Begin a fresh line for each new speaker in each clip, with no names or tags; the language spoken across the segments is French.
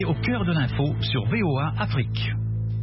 Au cœur de l'info sur VOA Afrique.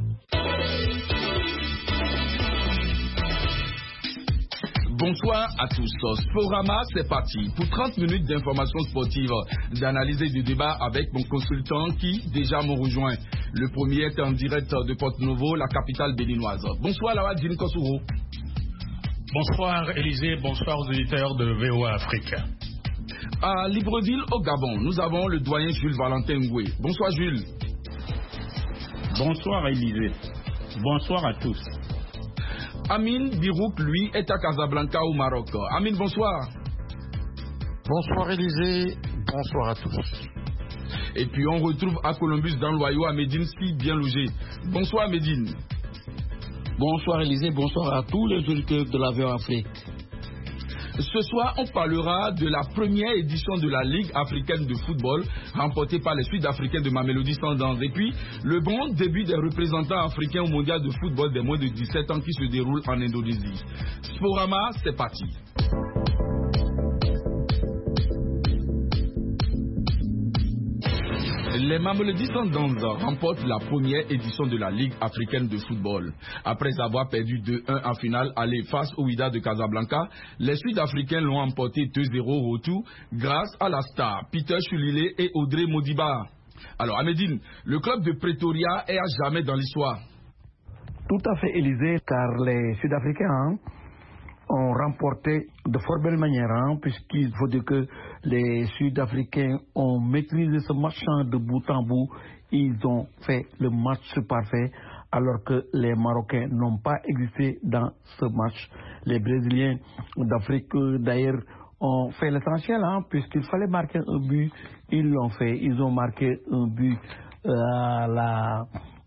Bonsoir à tous. Sporama, c'est parti. Pour 30 minutes d'informations sportives, d'analyse et de débat avec mon consultant qui déjà me rejoint. Le premier est en direct de Porto-Novo, la capitale béninoise. Bonsoir Lawa Jim Kosuro.
Bonsoir Élisée, bonsoir aux auditeurs de VOA Afrique.
À Libreville, au Gabon, nous avons le doyen Jules Valentin Ngoué. Bonsoir Jules.
Bonsoir Élisée. Bonsoir à tous.
Amine Birouk, lui, est à Casablanca au Maroc. Amine, bonsoir.
Bonsoir Élisée, bonsoir à tous.
Et puis on retrouve à Columbus dans l'Ohio à Médine Ski bien logé. Bonsoir Médine.
Bonsoir Élisée, bonsoir à tous les auditeurs de la VOA Afrique.
Ce soir, on parlera de la première édition de la Ligue africaine de football remportée par les Sud-Africains de Mamelodi Sundowns. Et puis, le bon début des représentants africains au mondial de football des moins de 17 ans qui se déroule en Indonésie. Sporama, c'est parti. Les Mamelodi Sundowns remportent la première édition de la Ligue africaine de football. Après avoir perdu 2-1 en finale aller face au Wydad de Casablanca, les Sud-Africains l'ont emporté 2-0 au retour grâce à la star Peter Chulile et Audrey Modiba. Alors Amédine, le club de Pretoria est à jamais dans l'histoire.
Tout à fait Élisée, car les Sud-Africains ont remporté de fort belle manière, puisqu'il faut dire que les Sud-Africains ont maîtrisé ce match de bout en bout. Ils ont fait le match parfait, alors que les Marocains n'ont pas existé dans ce match. Les Brésiliens d'Afrique, d'ailleurs, ont fait l'essentiel, puisqu'il fallait marquer un but. Ils l'ont fait. Ils ont marqué un but à la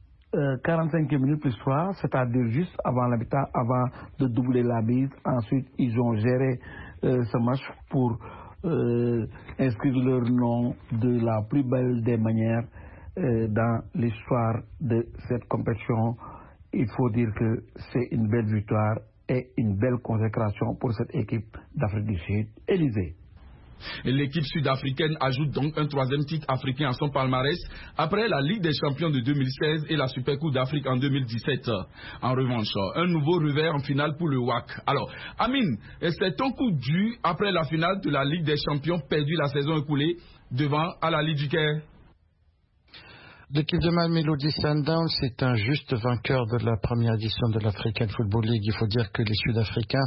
45 minutes plus 3, c'est-à-dire juste avant l'habitat, avant de doubler la mise. Ensuite, ils ont géré ce match pour inscrire leur nom de la plus belle des manières dans l'histoire de cette compétition. Il faut dire que c'est une belle victoire et une belle consécration pour cette équipe d'Afrique du Sud. Élisée.
L'équipe sud-africaine ajoute donc un troisième titre africain à son palmarès après la Ligue des champions de 2016 et la Super Coupe d'Afrique en 2017. En revanche, un nouveau revers en finale pour le WAC. Alors, Amine, c'est ton coup dû après la finale de la Ligue des champions perdue la saison écoulée devant Al-Ahly du Caire?
L'équipe de Mamelodi Sundowns est un juste vainqueur de la première édition de l'African Football League. Il faut dire que les Sud-Africains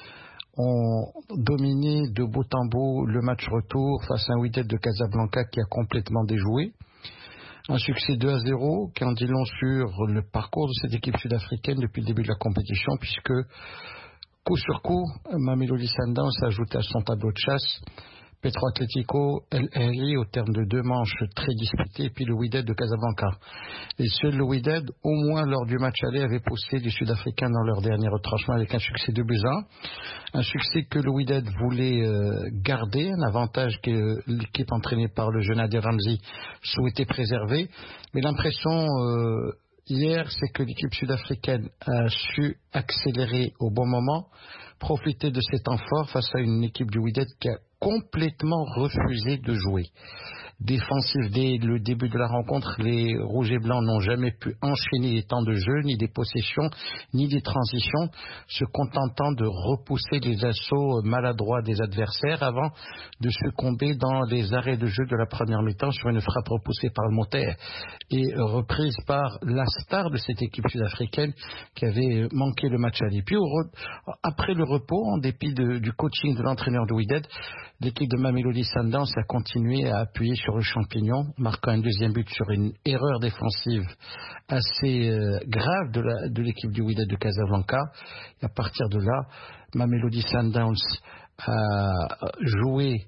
ont dominé de bout en bout le match retour face à un Wydad de Casablanca qui a complètement déjoué. Un succès 2-0 qui en dit long sur le parcours de cette équipe sud-africaine depuis le début de la compétition, puisque coup sur coup, Mamelodi Sundowns ajoute à son tableau de chasse Petro Atlético, El Ahly au terme de 2 manches très disputées, et puis le Wydad de Casablanca. Et seul le Wydad, au moins lors du match aller, avait poussé les Sud-Africains dans leur dernier retranchement avec un succès 2-1. Un succès que le Wydad voulait garder, un avantage que l'équipe entraînée par le jeune Adel Ramzi souhaitait préserver. Mais l'impression hier, c'est que l'équipe sud-africaine a su accélérer au bon moment, profiter de ces temps forts face à une équipe du Wydad qui a complètement refusé de jouer. Défensif dès le début de la rencontre, les rouges et blancs n'ont jamais pu enchaîner les temps de jeu, ni des possessions, ni des transitions, se contentant de repousser les assauts maladroits des adversaires avant de succomber dans les arrêts de jeu de la première mi-temps sur une frappe repoussée par le Monter et reprise par la star de cette équipe sud-africaine qui avait manqué le match aller. Puis après le repos, en dépit du coaching de l'entraîneur de Wydad, l'équipe de Mamelodi Sundowns a continué à appuyer sur le champignon, marquant un deuxième but sur une erreur défensive assez grave de l'équipe du Wydad de Casablanca. Et à partir de là, Mamelodi Sundowns a joué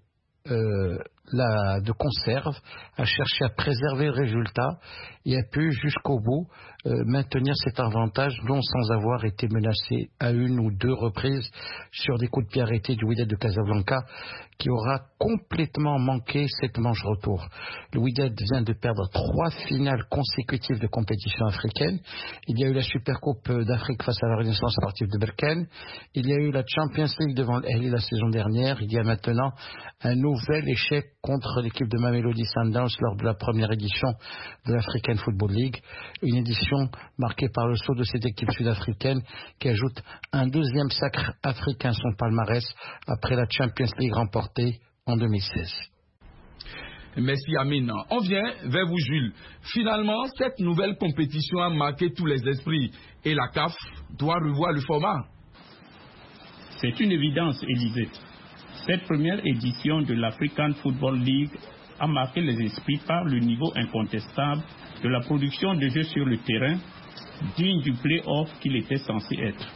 de conserve, a cherché à préserver le résultat et a pu jusqu'au bout maintenir cet avantage, non sans avoir été menacé à 1 ou 2 reprises sur des coups de pied arrêtés du Wydad de Casablanca qui aura complètement manqué cette manche retour. Le Wydad vient de perdre 3 finales consécutives de compétition africaine. Il y a eu la Supercoupe d'Afrique face à la Renaissance sportive de Berkane. Il y a eu la Champions League devant l'Ahly la saison dernière. Il y a maintenant un nouvel échec contre l'équipe de Mamelodi Sundowns lors de la première édition de l'African Football League. Une édition marquée par le saut de cette équipe sud-africaine qui ajoute un 2e sacre africain à son palmarès après la Champions League remportée en 2016.
Merci Amine. On vient vers vous Jules. Finalement, cette nouvelle compétition a marqué tous les esprits et la CAF doit revoir le format.
C'est une évidence, Élisée. Cette première édition de l'African Football League a marqué les esprits par le niveau incontestable de la production de jeux sur le terrain, digne du play-off qu'il était censé être.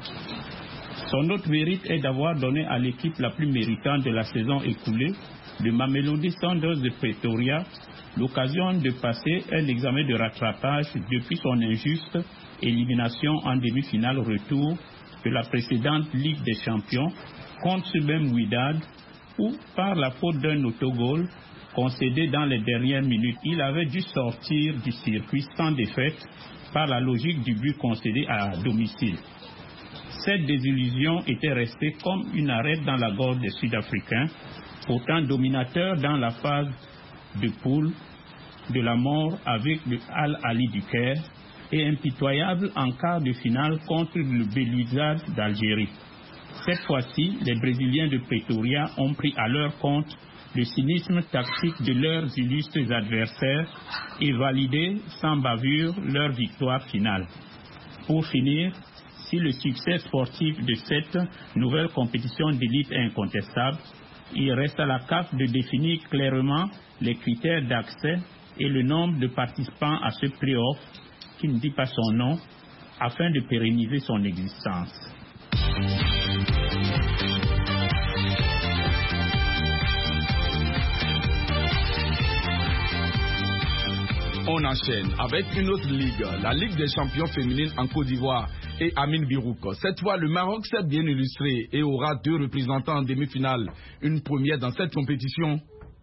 Son autre mérite est d'avoir donné à l'équipe la plus méritante de la saison écoulée, le Mamelodi Sundowns de Pretoria, l'occasion de passer un examen de rattrapage depuis son injuste élimination en demi-finale retour de la précédente Ligue des Champions contre ce même Wydad, où, par la faute d'un autogol concédé dans les dernières minutes, il avait dû sortir du circuit sans défaite par la logique du but concédé à domicile. Cette désillusion était restée comme une arête dans la gorge des Sud-Africains, pourtant dominateurs dans la phase de poule de la mort avec le Al-Ali du Caire et impitoyables en quart de finale contre le Belouizzad d'Algérie. Cette fois-ci, les Brésiliens de Pretoria ont pris à leur compte le cynisme tactique de leurs illustres adversaires et validé sans bavure leur victoire finale. Pour finir, si le succès sportif de cette nouvelle compétition d'élite est incontestable, il reste à la CAF de définir clairement les critères d'accès et le nombre de participants à ce play-off, qui ne dit pas son nom, afin de pérenniser son existence.
On enchaîne avec une autre ligue, la Ligue des champions féminines en Côte d'Ivoire et Amine Birouk. Cette fois, le Maroc s'est bien illustré et aura 2 représentants en demi-finale. Une première dans cette compétition.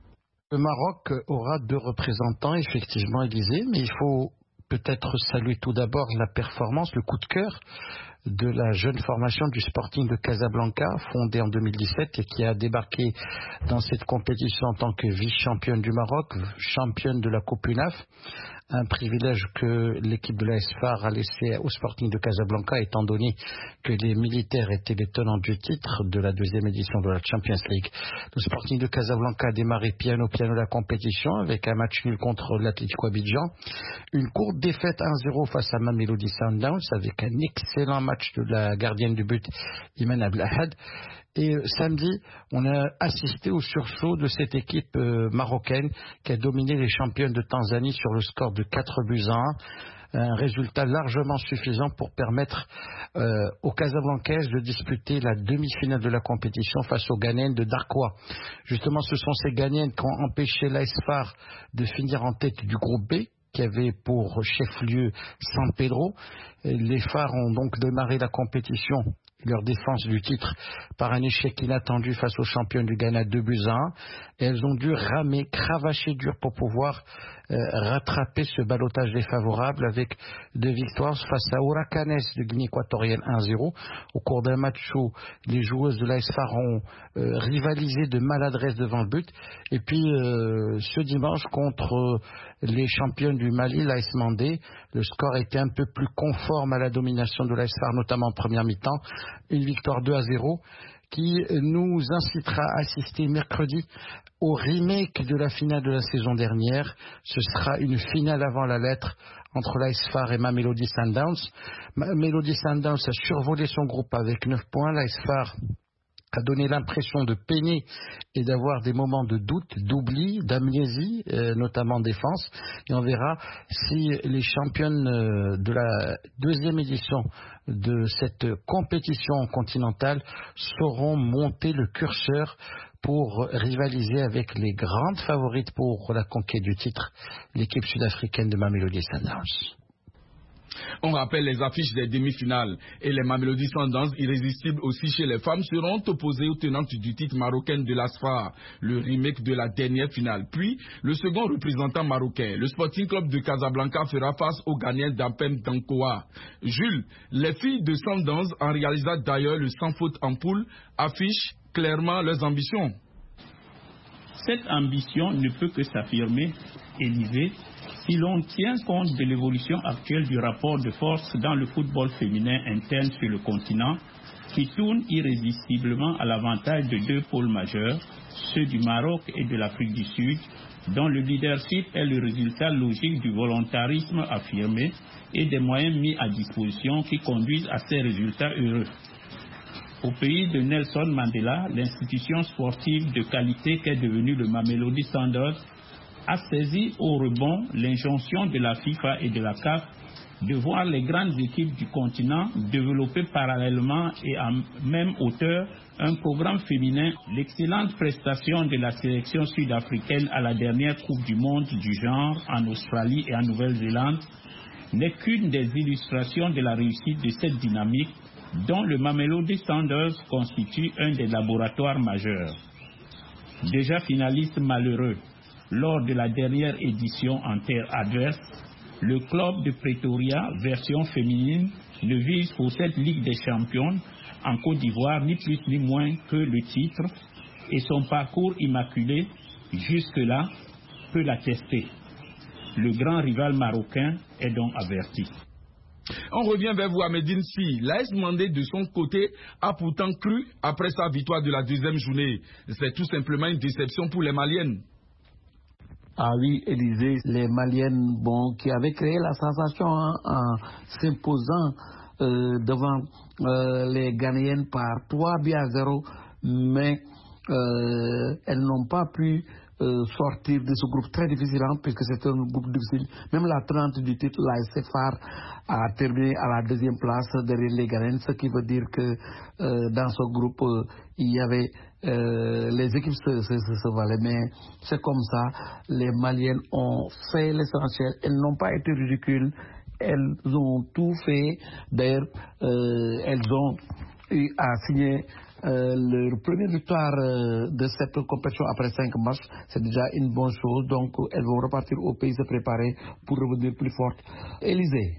Le Maroc aura 2 représentants, effectivement, Élysée, mais il faut peut-être saluer tout d'abord la performance, le coup de cœur de la jeune formation du Sporting de Casablanca, fondée en 2017 et qui a débarqué dans cette compétition en tant que vice-championne du Maroc, championne de la Coupe UNAF. Un privilège que l'équipe de l'AS FAR a laissé au Sporting de Casablanca, étant donné que les militaires étaient les tenants du titre de la 2e édition de la Champions League. Le Sporting de Casablanca a démarré piano la compétition avec un match nul contre l'Atlético Abidjan. Une courte défaite 1-0 face à Mamelodi Sundowns avec un excellent match de la gardienne du but, Iman Ablahad. Et samedi, on a assisté au sursaut de cette équipe marocaine qui a dominé les championnes de Tanzanie sur le score de 4-1. Un résultat largement suffisant pour permettre aux Casablancaises de disputer la demi-finale de la compétition face aux Ghanéennes de Darkwa. Justement, ce sont ces Ghanéennes qui ont empêché l'AS FAR de finir en tête du groupe B, qui avait pour chef-lieu San Pedro. Les Phares ont donc démarré la compétition, leur défense du titre, par un échec inattendu face aux championnes du Ghana 2-1. Et elles ont dû ramer, cravacher dur pour pouvoir rattraper ce ballottage défavorable avec 2 victoires face à Huracanes de Guinée équatorienne 1-0 au cours d'un match où les joueuses de l'AS FAR ont rivalisé de maladresse devant le but. Et puis ce dimanche contre les championnes du Mali, l'AS Mandé, le score était un peu plus conforme à la domination de l'AS FAR, notamment en première mi-temps. Une victoire 2-0 qui nous incitera à assister mercredi au remake de la finale de la saison dernière. Ce sera une finale avant la lettre entre l'AS FAR et Mamelodi Sundowns. Mamelodi Sundowns a survolé son groupe avec 9 points. L'AS FAR a donné l'impression de peiner et d'avoir des moments de doute, d'oubli, d'amnésie, notamment en défense. Et on verra si les championnes de la 2e édition de cette compétition continentale sauront monter le curseur pour rivaliser avec les grandes favorites pour la conquête du titre, l'équipe sud-africaine de Mamelodi Sundowns.
On rappelle les affiches des demi-finales et les Mamelodi Sundowns irrésistibles aussi chez les femmes seront opposées aux tenantes du titre marocain de l'ASFA, le remake de la dernière finale. Puis, le second représentant marocain, le Sporting Club de Casablanca, fera face aux gagnants d'Ampem Dankoa. Jules, les filles de Sundowns, en réalisant d'ailleurs le sans faute en poule, affichent clairement leurs ambitions.
Cette ambition ne peut que s'affirmer, Élisée, si l'on tient compte de l'évolution actuelle du rapport de force dans le football féminin interne sur le continent, qui tourne irrésistiblement à l'avantage de deux pôles majeurs, ceux du Maroc et de l'Afrique du Sud, dont le leadership est le résultat logique du volontarisme affirmé et des moyens mis à disposition qui conduisent à ces résultats heureux. Au pays de Nelson Mandela, l'institution sportive de qualité qu'est devenue le Mamelodi Sundowns a saisi au rebond l'injonction de la FIFA et de la CAF de voir les grandes équipes du continent développer parallèlement et à même hauteur un programme féminin. L'excellente prestation de la sélection sud-africaine à la dernière Coupe du Monde du genre en Australie et en Nouvelle-Zélande n'est qu'une des illustrations de la réussite de cette dynamique dont le Mamelodi Sundowns constitue un des laboratoires majeurs. Déjà finaliste malheureux lors de la dernière édition en terre adverse, le club de Pretoria, version féminine, ne vise pour cette Ligue des Champions en Côte d'Ivoire ni plus ni moins que le titre, et son parcours immaculé jusque-là peut l'attester. Le grand rival marocain est donc averti.
On revient vers vous à Medine Si. L'AS Mandé de son côté a pourtant cru après sa victoire de la deuxième journée. C'est tout simplement une déception pour les Maliennes.
Ah oui, Élisée, les Maliennes qui avaient créé la sensation en s'imposant devant les Ghanéennes par 3-0, mais elles n'ont pas pu sortir de ce groupe très difficile, puisque c'est un groupe difficile. Même la 30 du titre, l'AS Far a terminé à la deuxième place derrière les Ghanéennes, ce qui veut dire que dans ce groupe, il y avait les équipes se valaient, mais c'est comme ça. Les Maliennes ont fait l'essentiel, elles n'ont pas été ridicules, elles ont tout fait. D'ailleurs, elles ont eu à signer leur première victoire de cette compétition après 5 matchs. C'est déjà une bonne chose, donc elles vont repartir au pays se préparer pour revenir plus fortes. Élisée.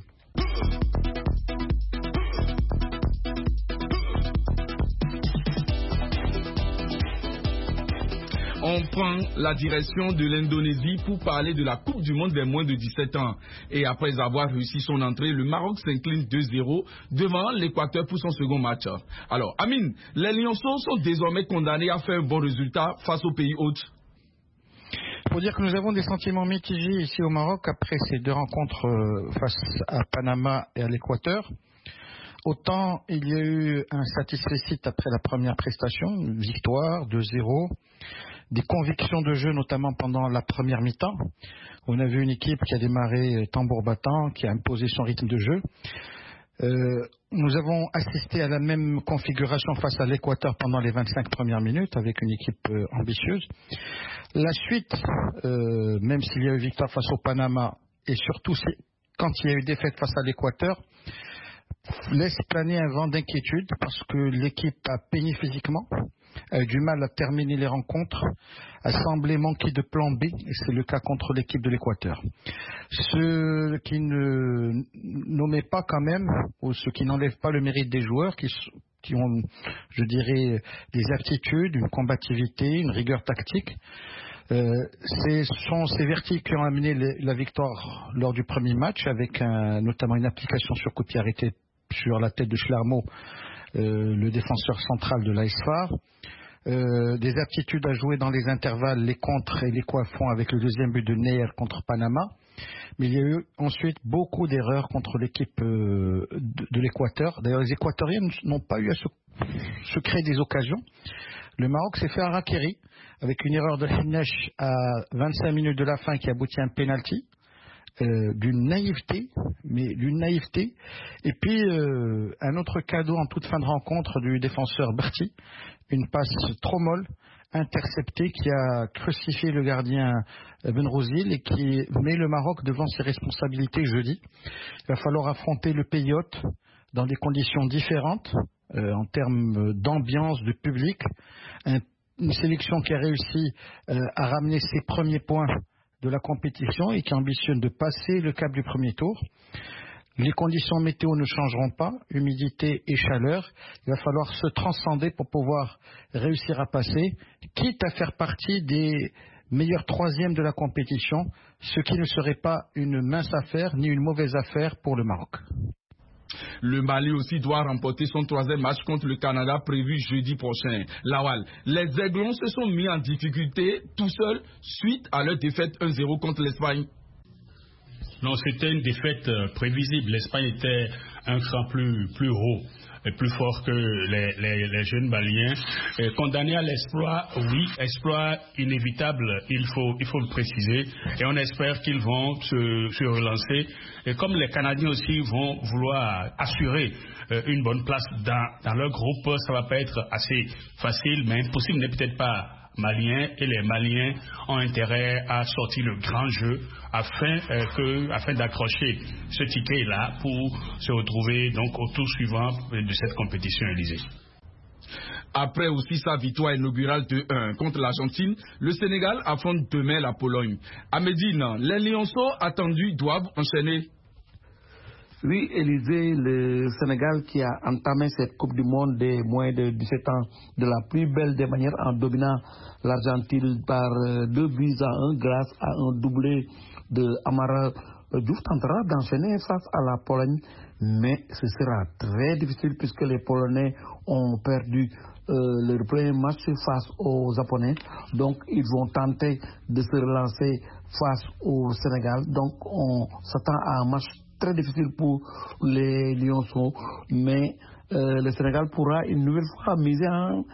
On prend la direction de l'Indonésie pour parler de la Coupe du Monde des moins de 17 ans. Et après avoir réussi son entrée, le Maroc s'incline 2-0 devant l'Équateur pour son second match. Alors, Amine, les Lionceaux sont désormais condamnés à faire un bon résultat face au pays hôte.
Il faut dire que nous avons des sentiments mitigés ici au Maroc après ces deux rencontres face à Panama et à l'Équateur. Autant il y a eu un satisfecit après la première prestation, une victoire 2-0, des convictions de jeu notamment pendant la première mi-temps. On a vu une équipe qui a démarré tambour battant, qui a imposé son rythme de jeu. Nous avons assisté à la même configuration face à l'Équateur pendant les 25 premières minutes avec une équipe ambitieuse. La suite, même s'il y a eu victoire face au Panama et surtout quand il y a eu défaite face à l'Équateur, laisse planer un vent d'inquiétude parce que l'équipe a peiné physiquement, a eu du mal à terminer les rencontres, a semblé manquer de plan B, et c'est le cas contre l'équipe de l'Équateur. Ce qui ne nommait pas quand même, ou ce qui n'enlève pas le mérite des joueurs qui ont, je dirais, des aptitudes, une combativité, une rigueur tactique. Ce sont ces vertus qui ont amené la victoire lors du premier match, avec notamment une application sur coup de pied arrêté sur la tête de Schlarmo, le défenseur central de l'AS Far. Des aptitudes à jouer dans les intervalles, les contres et les coiffons avec le deuxième but de Neyer contre Panama. Mais il y a eu ensuite beaucoup d'erreurs contre l'équipe de l'Équateur. D'ailleurs, les Équatoriens n'ont pas eu à se créer des occasions. Le Maroc s'est fait harakiri avec une erreur de Hinesh à 25 minutes de la fin qui aboutit à un penalty. D'une naïveté. Et puis un autre cadeau en toute fin de rencontre du défenseur Berti une passe trop molle, interceptée, qui a crucifié le gardien Benrozil et qui met le Maroc devant ses responsabilités jeudi. Il va falloir affronter le pays hôte dans des conditions différentes en termes d'ambiance, de public. Une sélection qui a réussi à ramener ses premiers points de la compétition et qui ambitionne de passer le cap du premier tour. Les conditions météo ne changeront pas, humidité et chaleur. Il va falloir se transcender pour pouvoir réussir à passer, quitte à faire partie des meilleurs troisièmes de la compétition, ce qui ne serait pas une mince affaire ni une mauvaise affaire pour le Maroc.
Le Mali aussi doit remporter son 3e match contre le Canada prévu jeudi prochain. Lawal, les Aiglons se sont mis en difficulté tout seuls suite à leur défaite 1-0 contre l'Espagne.
Non, c'était une défaite prévisible. L'Espagne était un cran plus haut et plus fort que les jeunes Maliens. Condamnés à l'exploit, oui, exploit inévitable, il faut le préciser. Et on espère qu'ils vont se relancer. Et comme les Canadiens aussi vont vouloir assurer une bonne place dans leur groupe, ça va pas être assez facile, mais impossible n'est peut-être pas malien, et les Maliens ont intérêt à sortir le grand jeu afin d'accrocher ce ticket-là pour se retrouver donc au tour suivant de cette compétition, Élysée.
Après aussi sa victoire inaugurale 2-1 contre l'Argentine, le Sénégal affronte demain la Pologne. À Médine, les Lionceaux attendus doivent enchaîner.
Oui, Élysée, le Sénégal qui a entamé cette Coupe du Monde des moins de 17 ans de la plus belle des manières en dominant l'Argentine par 2-1 grâce à un doublé de Amara Diouf, tentera d'enchaîner face à la Pologne, mais ce sera très difficile puisque les Polonais ont perdu leur premier match face aux Japonais, donc ils vont tenter de se relancer face au Sénégal, donc on s'attend à un match très difficile pour les Lionceaux, mais le Sénégal pourra une nouvelle fois miser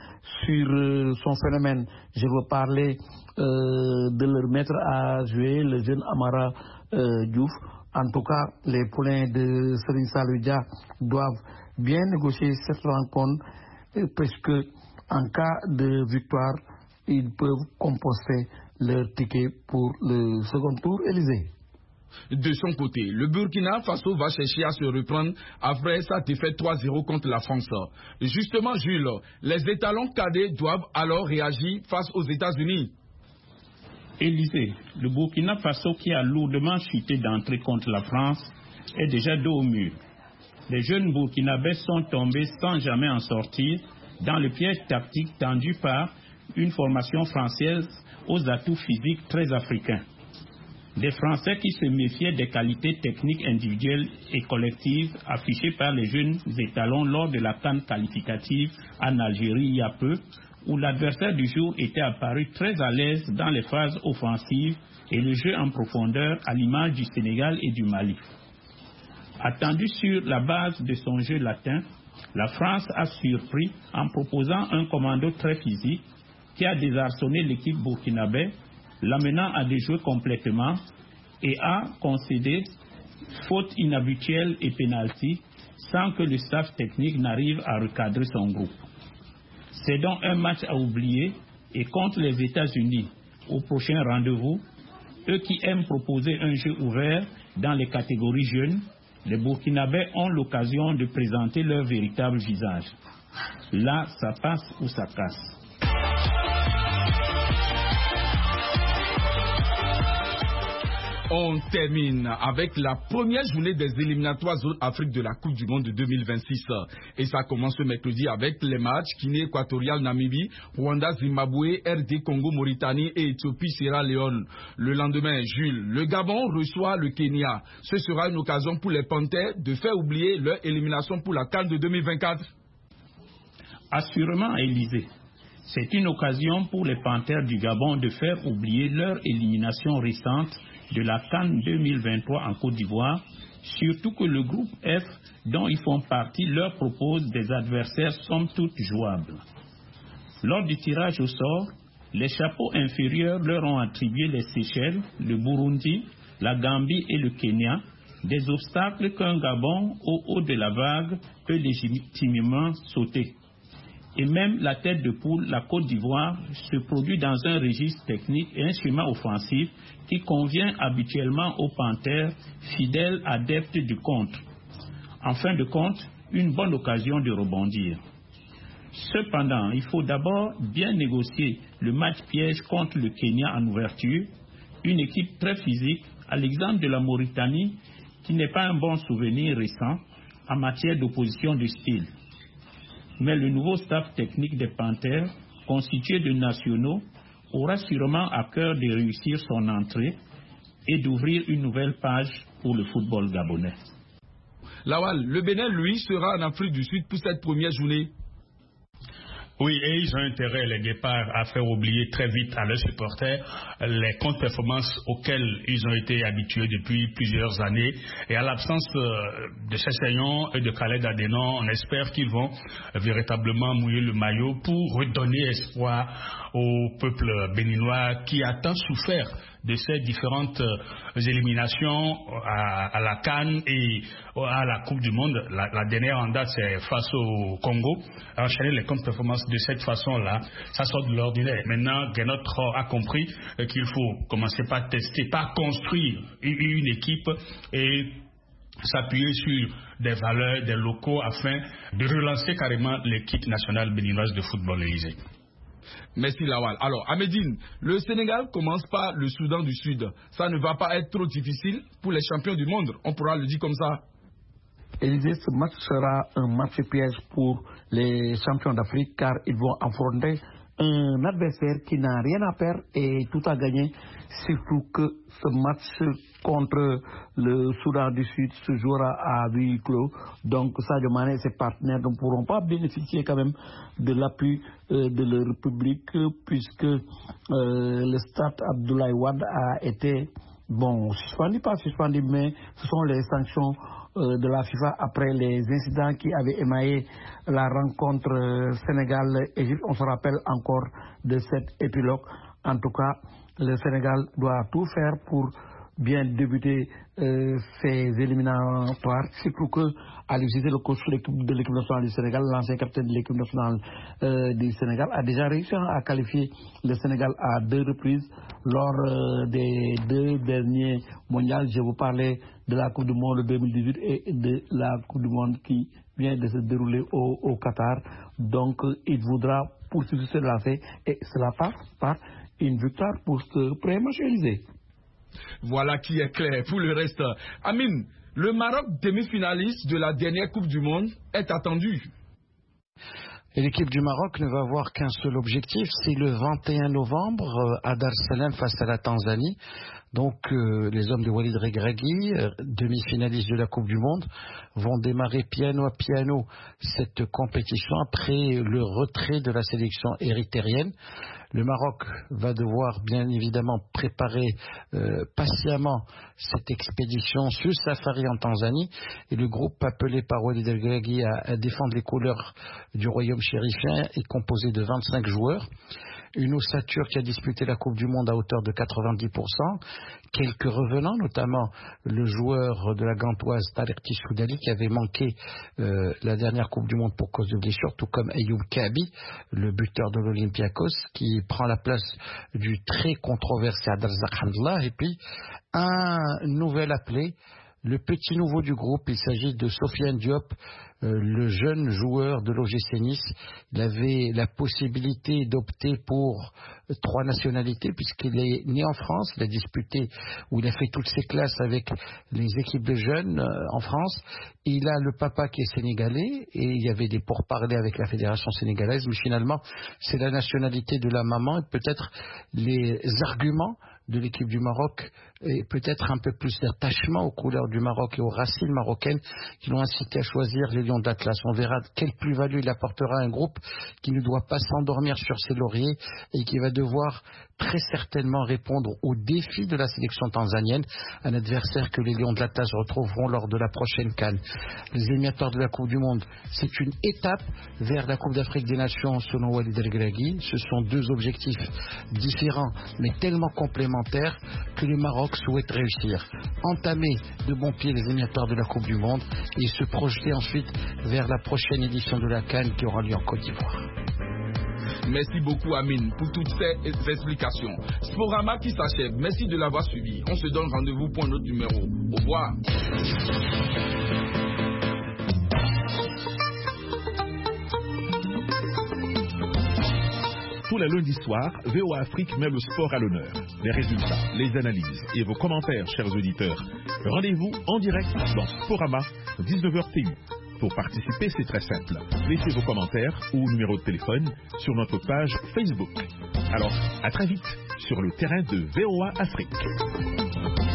sur son phénomène. Je veux parler de leur maître à jouer, le jeune Amara Diouf. En tout cas, les poulains de Serigne Saliou Dia doivent bien négocier cette rencontre, puisque en cas de victoire, ils peuvent composter leur ticket pour le second tour, Élysée.
De son côté, le Burkina Faso va chercher à se reprendre après sa défaite 3-0 contre la France. Justement, Jules, les étalons cadets doivent alors réagir face aux États-Unis.
Élysée, le Burkina Faso qui a lourdement chuté d'entrée contre la France est déjà dos au mur. Les jeunes Burkinabés sont tombés sans jamais en sortir dans le piège tactique tendu par une formation française aux atouts physiques très africains. Des Français qui se méfiaient des qualités techniques individuelles et collectives affichées par les jeunes étalons lors de la CAN qualificative en Algérie il y a peu, où l'adversaire du jour était apparu très à l'aise dans les phases offensives et le jeu en profondeur à l'image du Sénégal et du Mali. Attendu sur la base de son jeu latin, la France a surpris en proposant un commando très physique qui a désarçonné l'équipe burkinabé, l'amenant à déjouer complètement et a concédé faute inhabituelle et pénalty sans que le staff technique n'arrive à recadrer son groupe. C'est donc un match à oublier et contre les États-Unis au prochain rendez-vous, eux qui aiment proposer un jeu ouvert dans les catégories jeunes, les Burkinabés ont l'occasion de présenter leur véritable visage. Là, ça passe ou ça casse.
On termine avec la première journée des éliminatoires zone Afrique de la Coupe du Monde de 2026. Et ça commence ce mercredi avec les matchs Guinée équatoriale, Namibie, Rwanda, Zimbabwe, RD Congo, Mauritanie et Éthiopie, Sierra Leone. Le lendemain, Jules, le Gabon reçoit le Kenya. Ce sera une occasion pour les Panthères de faire oublier leur élimination pour la CAN de 2024.
Assurément, Élysée. C'est une occasion pour les Panthères du Gabon de faire oublier leur élimination récente de la CAN 2023 en Côte d'Ivoire, surtout que le groupe F, dont ils font partie, leur propose des adversaires somme toute jouables. Lors du tirage au sort, les chapeaux inférieurs leur ont attribué les Seychelles, le Burundi, la Gambie et le Kenya, des obstacles qu'un Gabon au haut de la vague peut légitimement sauter. Et même la tête de poule, la Côte d'Ivoire, se produit dans un registre technique et un schéma offensif qui convient habituellement aux Panthères, fidèles adeptes du contre. En fin de compte, une bonne occasion de rebondir. Cependant, il faut d'abord bien négocier le match piège contre le Kenya en ouverture, une équipe très physique, à l'exemple de la Mauritanie, qui n'est pas un bon souvenir récent en matière d'opposition de style. Mais le nouveau staff technique des Panthères, constitué de nationaux, aura sûrement à cœur de réussir son entrée et d'ouvrir une nouvelle page pour le football gabonais.
Lawal, le Bénin, lui, sera en Afrique du Sud pour cette première journée.
Oui, et ils ont intérêt, les Guépards, à faire oublier très vite à leurs supporters les contre-performances auxquelles ils ont été habitués depuis plusieurs années. Et à l'absence de Chesseignon et de Khaled Adénon, on espère qu'ils vont véritablement mouiller le maillot pour redonner espoir au peuple béninois qui a tant souffert de ces différentes éliminations à la CAN et à la Coupe du Monde. La dernière en date, c'est face au Congo. Enchaîner les contre-performances de cette façon-là, ça sort de l'ordinaire. Maintenant, Guénot a compris qu'il faut commencer par tester, par construire une équipe et s'appuyer sur des valeurs des locaux afin de relancer carrément l'équipe nationale béninoise de football, Élysée.
Merci Lawal. Alors, à Médine, le Sénégal commence par le Soudan du Sud. Ça ne va pas être trop difficile pour les champions du monde. On pourra le dire comme ça.
Élysée, ce match sera un match piège pour les champions d'Afrique car ils vont affronter un adversaire qui n'a rien à perdre et tout à gagner, surtout que ce match contre le Soudan du Sud se jouera à huis clos. Donc Sadio Mané et ses partenaires ne pourront pas bénéficier quand même de l'appui de leur public puisque le stade Abdoulaye Wade a été suspendu, pas suspendu, mais ce sont les sanctions de la FIFA après les incidents qui avaient émaillé la rencontre Sénégal-Égypte. On se rappelle encore de cet épilogue. En tout cas, le Sénégal doit tout faire pour bien débuter ces éliminatoires, surtout que Aliou Cissé, le coach de l'équipe nationale du Sénégal, l'ancien capitaine de l'équipe nationale du Sénégal, a déjà réussi à qualifier le Sénégal à 2 reprises lors des 2 derniers mondiaux. Je vous parlais de la Coupe du Monde 2018 et de la Coupe du Monde qui vient de se dérouler au Qatar. Donc, il voudra poursuivre ce lancer et cela passe par une victoire pour ce premier match Élysée.
Voilà qui est clair. Pour le reste, Amine, le Maroc demi-finaliste de la dernière Coupe du Monde est attendu.
Et l'équipe du Maroc ne va avoir qu'un seul objectif, c'est le 21 novembre à Dar es Salaam face à la Tanzanie. Donc les hommes de Walid Regragui, demi-finalistes de la Coupe du Monde, vont démarrer piano à piano cette compétition après le retrait de la sélection érythréenne. Le Maroc va devoir bien évidemment préparer patiemment cette expédition sur safari en Tanzanie et le groupe appelé par Walid Regragui à défendre les couleurs du royaume chérifien est composé de 25 joueurs. Une ossature qui a disputé la Coupe du Monde à hauteur de 90%, quelques revenants, notamment le joueur de la Gantoise Tariq Tissoudali qui avait manqué la dernière Coupe du Monde pour cause de blessure, tout comme Ayoub Kabi, le buteur de l'Olympiakos, qui prend la place du très controversé Abdelrazak Hamdallah, et puis un nouvel appelé, le petit nouveau du groupe. Il s'agit de Sofiane Diop, le jeune joueur de l'OGC Nice. Il avait la possibilité d'opter pour 3 nationalités puisqu'il est né en France. Il a disputé, ou il a fait toutes ses classes avec les équipes de jeunes en France. Il a le papa qui est sénégalais et il y avait des pourparlers avec la fédération sénégalaise, mais finalement c'est la nationalité de la maman et peut-être les arguments de l'équipe du Maroc et peut-être un peu plus d'attachement aux couleurs du Maroc et aux racines marocaines qui l'ont incité à choisir les Lions d'Atlas. On verra quelle plus-value il apportera à un groupe qui ne doit pas s'endormir sur ses lauriers et qui va devoir très certainement répondre aux défis de la sélection tanzanienne, un adversaire que les Lions de l'Atlas retrouveront lors de la prochaine CAN. Les éliminatoires de la Coupe du Monde, c'est une étape vers la Coupe d'Afrique des Nations selon Walid Regragui. Ce sont 2 objectifs différents mais tellement complémentaires que le Maroc souhaite réussir. Entamer de bon pied les éliminatoires de la Coupe du Monde et se projeter ensuite vers la prochaine édition de la CAN qui aura lieu en Côte d'Ivoire.
Merci beaucoup Amine pour toutes ces explications. Sporama qui s'achève. Merci de l'avoir suivi. On se donne rendez-vous pour un autre numéro. Au revoir.
Tous les lundis soirs, VOA Afrique met le sport à l'honneur. Les résultats, les analyses et vos commentaires, chers auditeurs. Rendez-vous en direct dans Sporama, 19h TU. Pour participer, c'est très simple. Laissez vos commentaires ou numéro de téléphone sur notre page Facebook. Alors, à très vite sur le terrain de VOA Afrique.